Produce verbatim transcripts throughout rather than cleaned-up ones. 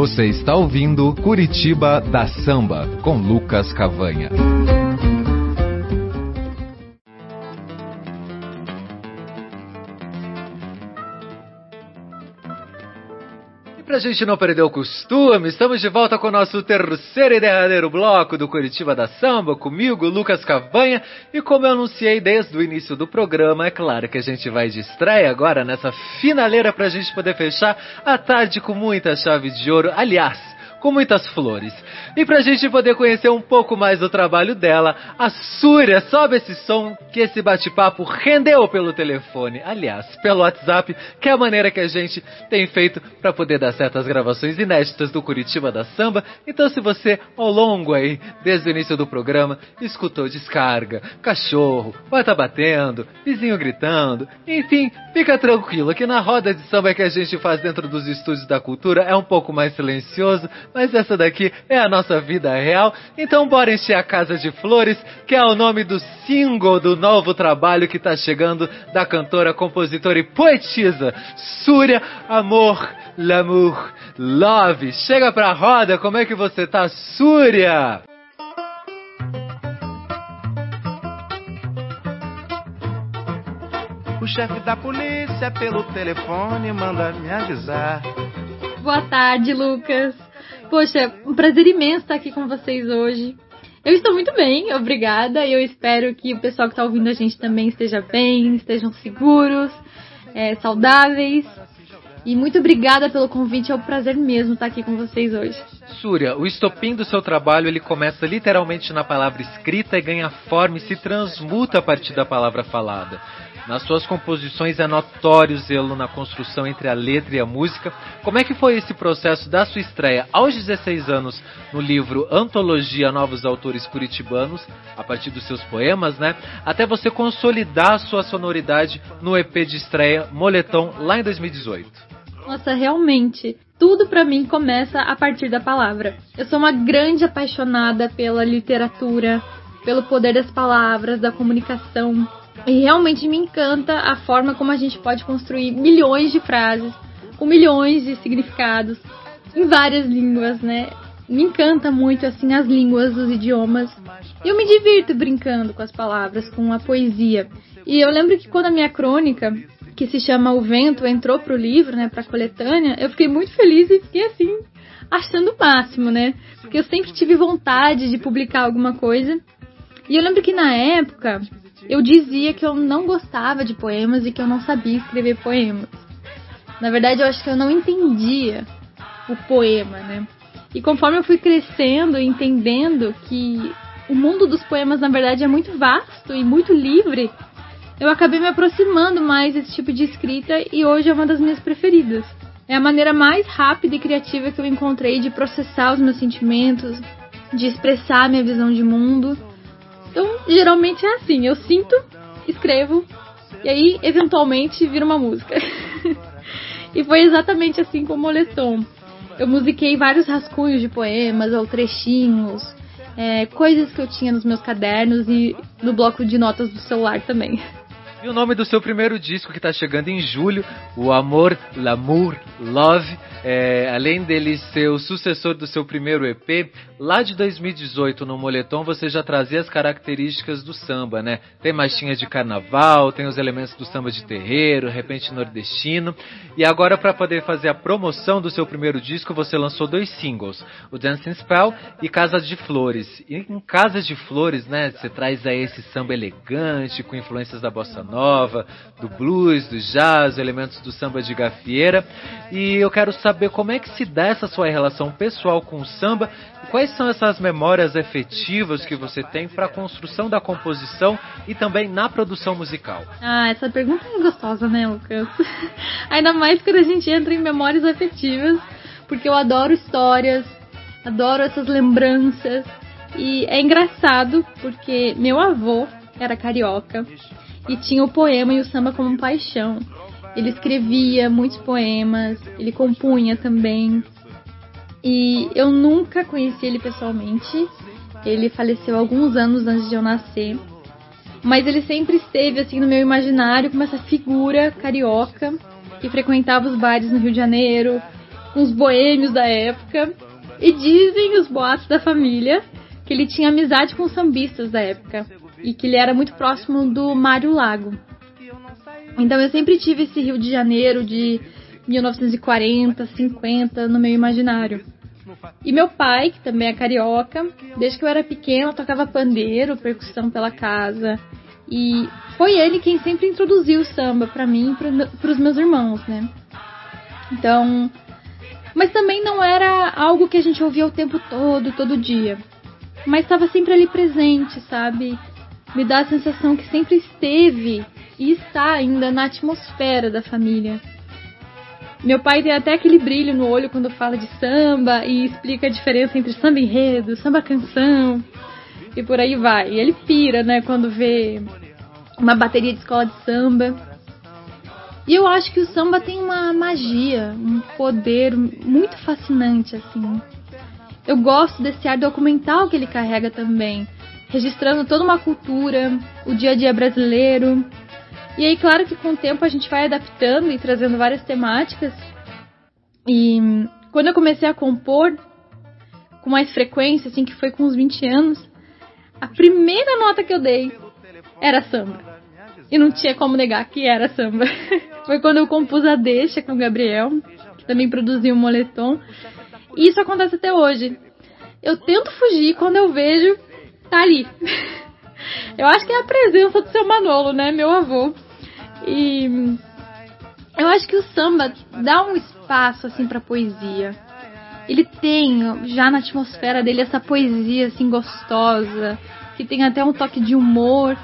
Você está ouvindo Curitiba da Samba, com Lucas Cavanha. Pra gente não perder o costume, estamos de volta com o nosso terceiro e derradeiro bloco do Curitiba da Samba, comigo, Lucas Cavanha, e como eu anunciei desde o início do programa, é claro que a gente vai de estreia agora nessa finaleira pra gente poder fechar a tarde com muita chave de ouro, aliás, com muitas flores. E pra gente poder conhecer um pouco mais do trabalho dela, a Súria, sobe esse som que esse bate-papo rendeu pelo telefone, aliás, pelo WhatsApp, que é a maneira que a gente tem feito para poder dar certas gravações inéditas do Curitiba da Samba. Então se você, ao longo aí, desde o início do programa, escutou descarga, cachorro, porta batendo, vizinho gritando, enfim, fica tranquilo que na roda de samba que a gente faz dentro dos estúdios da cultura é um pouco mais silencioso, mas essa daqui é a nossa vida real. Então bora encher a casa de flores, que é o nome do single do novo trabalho que tá chegando da cantora, compositora e poetisa Súria, Amor, L'amour, Love. Chega pra roda, como é que você tá, Súria? O chefe da polícia pelo telefone manda me avisar. Boa tarde, Lucas. Poxa, um prazer imenso estar aqui com vocês hoje. Eu estou muito bem, obrigada. E eu espero que o pessoal que está ouvindo a gente também esteja bem, estejam seguros, é, saudáveis. E muito obrigada pelo convite, é um prazer mesmo estar aqui com vocês hoje. Súria, o estopim do seu trabalho, ele começa literalmente na palavra escrita e ganha forma e se transmuta a partir da palavra falada. Nas suas composições é notório zelo na construção entre a letra e a música. Como é que foi esse processo da sua estreia aos dezesseis anos no livro Antologia Novos Autores Curitibanos, a partir dos seus poemas, né? Até você consolidar a sua sonoridade no E P de estreia Moletom, lá em dois mil e dezoito. Nossa, realmente, tudo pra mim começa a partir da palavra. Eu sou uma grande apaixonada pela literatura, pelo poder das palavras, da comunicação. E realmente me encanta a forma como a gente pode construir milhões de frases, com milhões de significados, em várias línguas, né? Me encanta muito, assim, as línguas, os idiomas. E eu me divirto brincando com as palavras, com a poesia. E eu lembro que quando a minha crônica, que se chama O Vento, entrou pro livro, né, pra coletânea, eu fiquei muito feliz e fiquei, assim, achando o máximo, né? Porque eu sempre tive vontade de publicar alguma coisa. E eu lembro que na época eu dizia que eu não gostava de poemas e que eu não sabia escrever poemas. Na verdade, eu acho que eu não entendia o poema, né? E conforme eu fui crescendo e entendendo que o mundo dos poemas, na verdade, é muito vasto e muito livre, eu acabei me aproximando mais desse tipo de escrita e hoje é uma das minhas preferidas. É a maneira mais rápida e criativa que eu encontrei de processar os meus sentimentos, de expressar a minha visão de mundo. Então, geralmente é assim, eu sinto, escrevo, e aí, eventualmente, vira uma música. E foi exatamente assim com o Moletom. Eu musiquei vários rascunhos de poemas ou trechinhos, é, coisas que eu tinha nos meus cadernos e no bloco de notas do celular também. E o nome do seu primeiro disco que está chegando em julho, o Amor, L'amour, Love, é, além dele ser o sucessor do seu primeiro E P, lá de dois mil e dezoito no Moletom você já trazia as características do samba, né? Tem marchinha de carnaval, tem os elementos do samba de terreiro, repente nordestino. E agora, para poder fazer a promoção do seu primeiro disco, você lançou dois singles, o Dancing Spell e Casa de Flores. E em Casa de Flores, né, você traz aí esse samba elegante, com influências da bossa nova, do blues, do jazz, elementos do samba de gafieira. E eu quero saber como é que se dá essa sua relação pessoal com o samba e quais são essas memórias efetivas que você tem para a construção da composição e também na produção musical. Ah, essa pergunta é gostosa, né, Lucas? Ainda mais quando a gente entra em memórias afetivas, porque eu adoro histórias, adoro essas lembranças. E é engraçado porque meu avô era carioca e tinha o poema e o samba como paixão. Ele escrevia muitos poemas, ele compunha também. E eu nunca conheci ele pessoalmente. Ele faleceu alguns anos antes de eu nascer. Mas ele sempre esteve assim no meu imaginário como essa figura carioca que frequentava os bares no Rio de Janeiro, com os boêmios da época. E dizem os boatos da família que ele tinha amizade com os sambistas da época e que ele era muito próximo do Mário Lago. Então eu sempre tive esse Rio de Janeiro de mil novecentos e quarenta, cinquenta no meu imaginário. E meu pai, que também é carioca, desde que eu era pequena, tocava pandeiro, percussão pela casa. E foi ele quem sempre introduziu o samba pra mim e para os meus irmãos, né? Então, mas também não era algo que a gente ouvia o tempo todo, todo dia. Mas estava sempre ali presente, sabe? Me dá a sensação que sempre esteve e está ainda na atmosfera da família. Meu pai tem até aquele brilho no olho quando fala de samba e explica a diferença entre samba enredo, samba canção e por aí vai. E ele pira, né, quando vê uma bateria de escola de samba. E eu acho que o samba tem uma magia, um poder muito fascinante, assim. Eu gosto desse ar documental que ele carrega também, registrando toda uma cultura, o dia a dia brasileiro. E aí, claro que com o tempo a gente vai adaptando e trazendo várias temáticas. E quando eu comecei a compor com mais frequência, assim, que foi com uns vinte anos, a primeira nota que eu dei era samba. E não tinha como negar que era samba. Foi quando eu compus a Deixa com o Gabriel, que também produziu o Moletom. E isso acontece até hoje. Eu tento fugir quando eu vejo, tá ali. Eu acho que é a presença do seu Manolo, né, meu avô. E eu acho que o samba dá um espaço, assim, pra poesia. Ele tem, já na atmosfera dele, essa poesia, assim, gostosa, que tem até um toque de humor.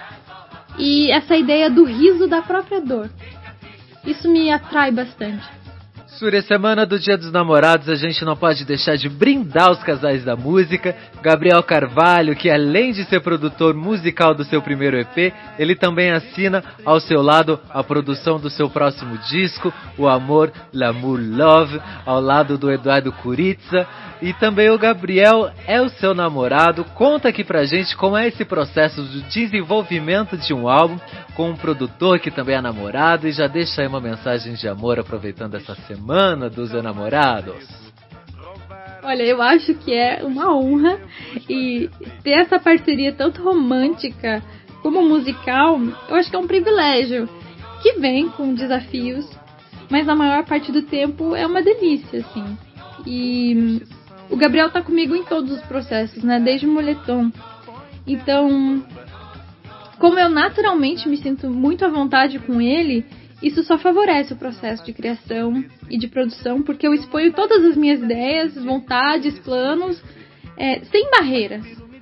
E essa ideia do riso da própria dor. Isso me atrai bastante. Suri, semana do Dia dos Namorados, a gente não pode deixar de brindar os casais da música. Gabriel Carvalho, que além de ser produtor musical do seu primeiro E P, ele também assina ao seu lado a produção do seu próximo disco, O Amor, L'amour, Love, ao lado do Eduardo Curitza. E também o Gabriel é o seu namorado. Conta aqui pra gente como é esse processo de desenvolvimento de um álbum com um produtor que também é namorado, e já deixa aí uma mensagem de amor aproveitando essa semana dos enamorados. Olha, eu acho que é uma honra, e ter essa parceria tanto romântica como musical, eu acho que é um privilégio que vem com desafios, mas na maior parte do tempo é uma delícia, assim. E o Gabriel tá comigo em todos os processos, né? Desde o Moletom. Então, como eu naturalmente me sinto muito à vontade com ele, isso só favorece o processo de criação e de produção, porque eu exponho todas as minhas ideias, vontades, planos, é, sem barreiras.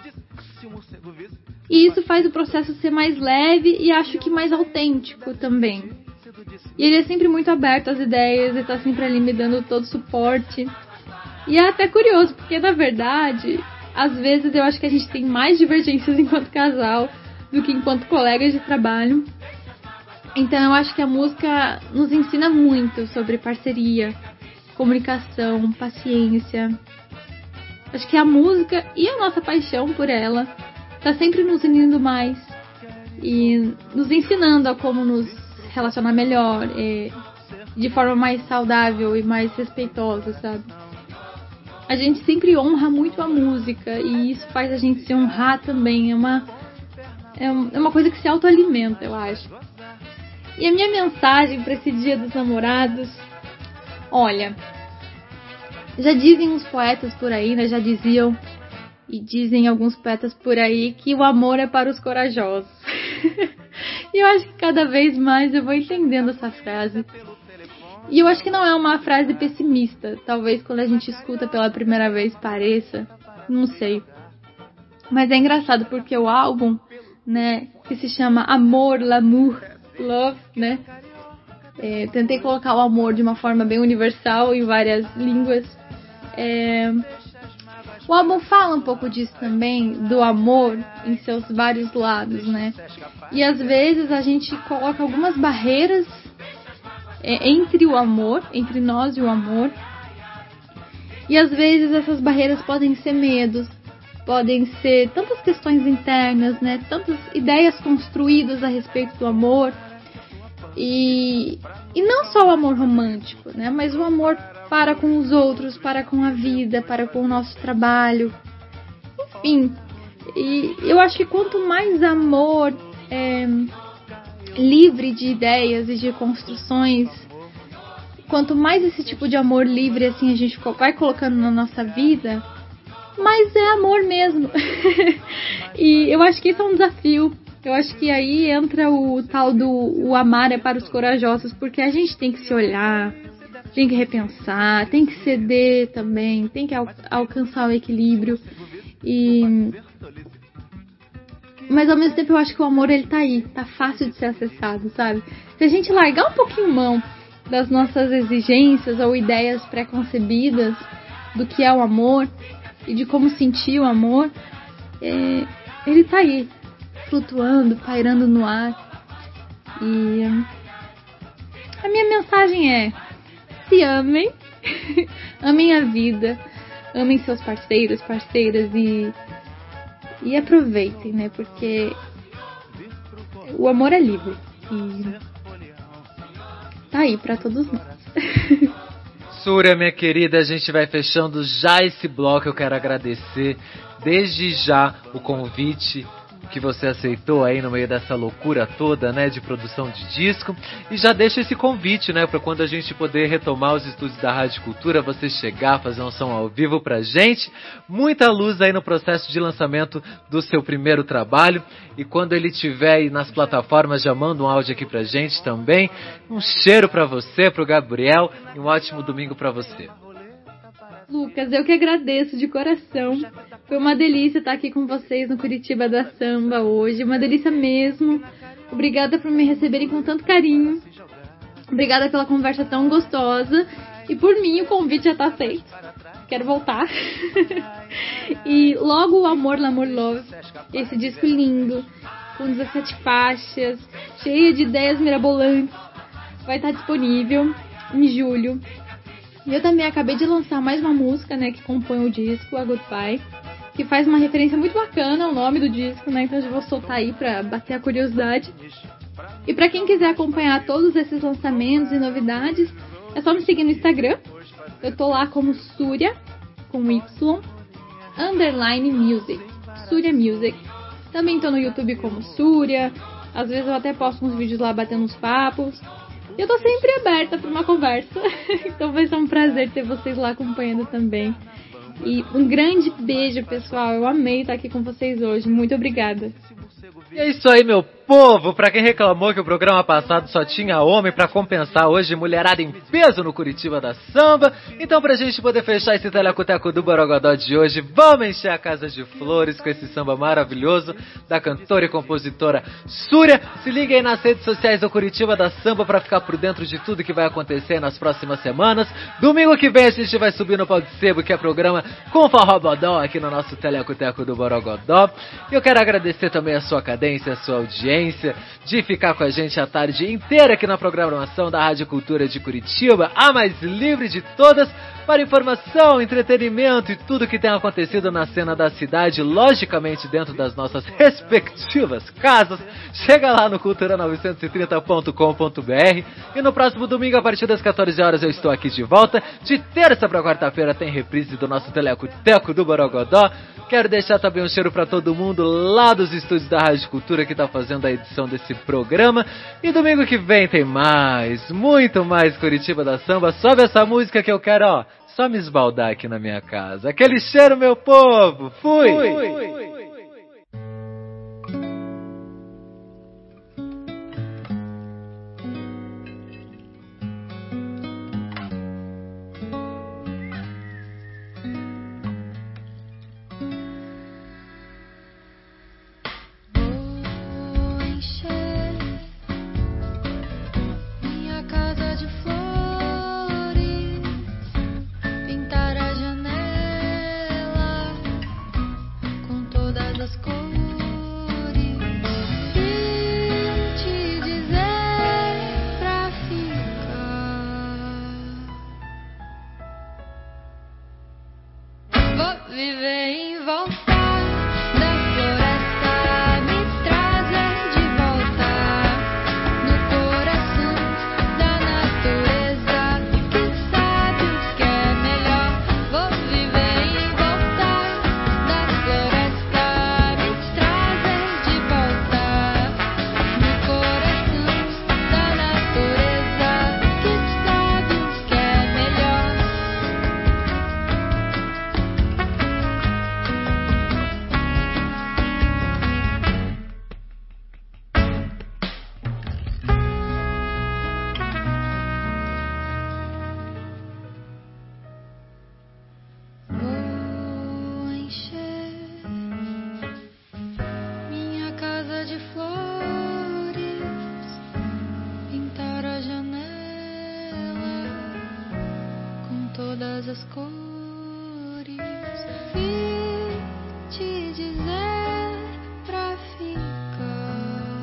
E isso faz o processo ser mais leve e acho que mais autêntico também. E ele é sempre muito aberto às ideias e tá sempre ali me dando todo o suporte. E é até curioso, porque na verdade, às vezes eu acho que a gente tem mais divergências enquanto casal do que enquanto colegas de trabalho. Então eu acho que a música nos ensina muito sobre parceria, comunicação, paciência. Acho que a música e a nossa paixão por ela tá sempre nos unindo mais e nos ensinando a como nos relacionar melhor, e de forma mais saudável e mais respeitosa, sabe? A gente sempre honra muito a música e isso faz a gente se honrar também. É uma, é uma coisa que se autoalimenta, eu acho. E a minha mensagem para esse Dia dos Namorados, olha, já dizem os poetas por aí, né? Já diziam e dizem alguns poetas por aí que o amor é para os corajosos. E eu acho que cada vez mais eu vou entendendo essa frase. E eu acho que não é uma frase pessimista. Talvez quando a gente escuta pela primeira vez pareça. Não sei. Mas é engraçado porque o álbum, né, que se chama Amor, L'amour, Love, né? É, tentei colocar o amor de uma forma bem universal em várias línguas. É, o álbum fala um pouco disso também, do amor em seus vários lados, né? E às vezes a gente coloca algumas barreiras entre o amor, entre nós e o amor. E às vezes essas barreiras podem ser medos, podem ser tantas questões internas, né? Tantas ideias construídas a respeito do amor. E, E não só o amor romântico, né? Mas o amor para com os outros, para com a vida, para com o nosso trabalho. Enfim, e eu acho que quanto mais amor é, livre de ideias e de construções, quanto mais esse tipo de amor livre assim a gente vai colocando na nossa vida, mais é amor mesmo. E eu acho que isso é um desafio. Eu acho que aí entra o tal do o amar é para os corajosos, porque a gente tem que se olhar, tem que repensar, tem que ceder também, tem que al- alcançar o equilíbrio. E... Mas ao mesmo tempo eu acho que o amor ele tá aí, tá fácil de ser acessado, sabe? Se a gente largar um pouquinho mão das nossas exigências ou ideias pré-concebidas do que é o amor e de como sentir o amor, é... ele tá aí, flutuando, pairando no ar. E a minha mensagem é: se amem, amem a vida, amem seus parceiros, parceiras e, e aproveitem, né? Porque o amor é livre e tá aí pra todos nós. Súria, minha querida, a gente vai fechando já esse bloco. Eu quero agradecer desde já o convite que você aceitou aí no meio dessa loucura toda, né, de produção de disco. E já deixa esse convite, né, para quando a gente poder retomar os estúdios da Rádio Cultura, você chegar, fazer um som ao vivo pra gente. Muita luz aí no processo de lançamento do seu primeiro trabalho. E quando ele estiver aí nas plataformas, já manda um áudio aqui pra gente também. Um cheiro pra você, pro Gabriel, e um ótimo domingo pra você. Lucas, eu que agradeço de coração. Foi uma delícia estar aqui com vocês no Curitiba da Samba hoje. Uma delícia mesmo. Obrigada por me receberem com tanto carinho. Obrigada pela conversa tão gostosa. E por mim o convite já está feito. Quero voltar. E logo o Amor, L'Amour, Love. Esse disco lindo, com dezessete faixas, cheia de ideias mirabolantes, vai estar disponível em julho. E eu também acabei de lançar mais uma música, né, que compõe o disco, a Goodbye, que faz uma referência muito bacana ao nome do disco, né, então eu já vou soltar aí pra bater a curiosidade. E pra quem quiser acompanhar todos esses lançamentos e novidades, é só me seguir no Instagram. Eu tô lá como Súria, com Y, underline music, Súria Music. Também tô no YouTube como Súria, às vezes eu até posto uns vídeos lá batendo uns papos. Eu tô sempre aberta para uma conversa, então vai ser um prazer ter vocês lá acompanhando também. E um grande beijo, pessoal. Eu amei estar aqui com vocês hoje. Muito obrigada. E é isso aí, meu povo. Pra quem reclamou que o programa passado só tinha homem, pra compensar, hoje mulherada em peso no Curitiba da Samba. Então, pra gente poder fechar esse telecoteco do Borogodó de hoje, vamos encher a casa de flores com esse samba maravilhoso da cantora e compositora Súria. Se liga aí nas redes sociais do Curitiba da Samba pra ficar por dentro de tudo que vai acontecer nas próximas semanas. Domingo que vem a gente vai subir no Pau de Sebo, que é programa com Forrobodó aqui no nosso telecoteco do Borogodó. E eu quero agradecer também a sua cadência, a sua audiência, de ficar com a gente a tarde inteira aqui na programação da Rádio Cultura de Curitiba, a mais livre de todas, para informação, entretenimento e tudo que tem acontecido na cena da cidade, logicamente dentro das nossas respectivas casas. Chega lá no cultura novecentos e trinta ponto com ponto b r e no próximo domingo, a partir das quatorze horas, eu estou aqui de volta. De terça para quarta-feira tem reprise do nosso telecoteco do Borogodó. Quero deixar também um cheiro para todo mundo lá dos estúdios da Rádio Cultura que está fazendo a edição desse programa. E domingo que vem tem mais, muito mais Curitiba da Samba. Sobe essa música que eu quero, ó, só me esbaldar aqui na minha casa. Aquele cheiro, meu povo! Fui! Fui. Fui. Da todas as cores. Vim te dizer pra ficar.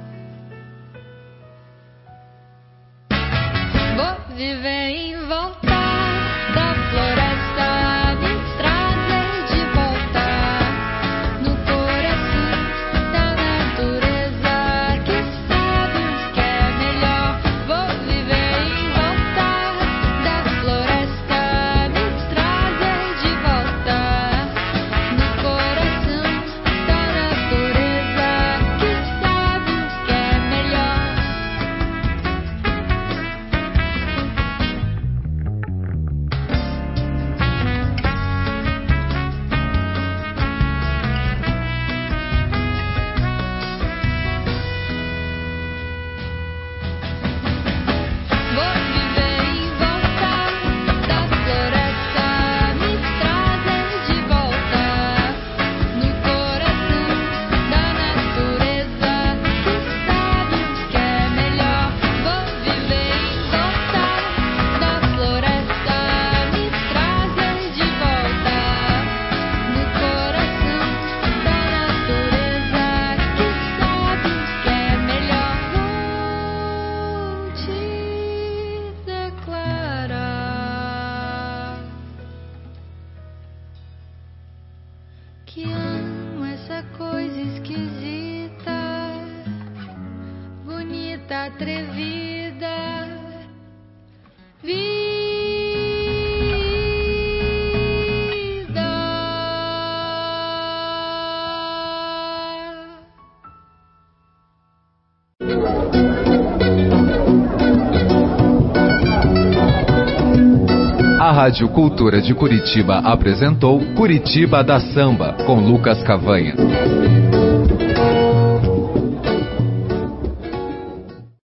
Vou viver em volta da floresta, me trazer de volta no coração da natureza que sabe o que é melhor. Vou viver em volta da floresta, me trazer de volta no coração da natureza que sabe o que é melhor. Vou viver em volta da floresta, me trazer de volta no coração da natureza que sabe o que é melhor. Vou viver em volta da floresta, me trazer de volta no coração da natureza que sabe o que é melhor. Vou te declarar que amo essa coisa esquisita, bonita, atrevida, vida. A Rádio Cultura de Curitiba apresentou Curitiba da Samba, com Lucas Cavanha.